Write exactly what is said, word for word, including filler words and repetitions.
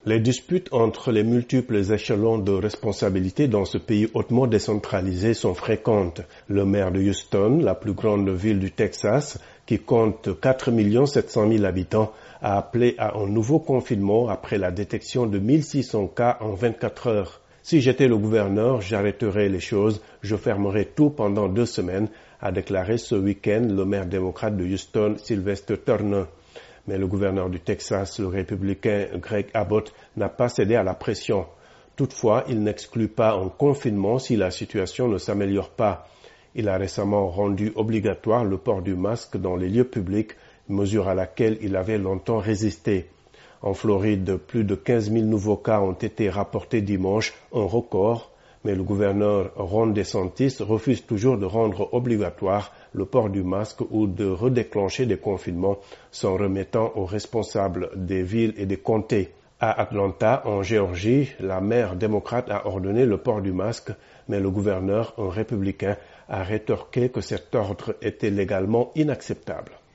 Les disputes entre les multiples échelons de responsabilité dans ce pays hautement décentralisé sont fréquentes. Le maire de Houston, la plus grande ville du Texas, qui compte quatre millions sept cent mille habitants, a appelé à un nouveau confinement après la détection de mille six cents cas en vingt-quatre heures. Si j'étais le gouverneur, j'arrêterais les choses, je fermerais tout pendant deux semaines, a déclaré ce week-end le maire démocrate de Houston, Sylvester Turner. Mais le gouverneur du Texas, le républicain Greg Abbott, n'a pas cédé à la pression. Toutefois, il n'exclut pas un confinement si la situation ne s'améliore pas. Il a récemment rendu obligatoire le port du masque dans les lieux publics, mesure à laquelle il avait longtemps résisté. En Floride, plus de quinze mille nouveaux cas ont été rapportés dimanche, un record, mais le gouverneur Ron DeSantis refuse toujours de rendre obligatoire le port du masque ou de redéclencher des confinements, s'en remettant aux responsables des villes et des comtés. À Atlanta, en Géorgie, la maire démocrate a ordonné le port du masque, mais le gouverneur, un républicain, a rétorqué que cet ordre était légalement inacceptable.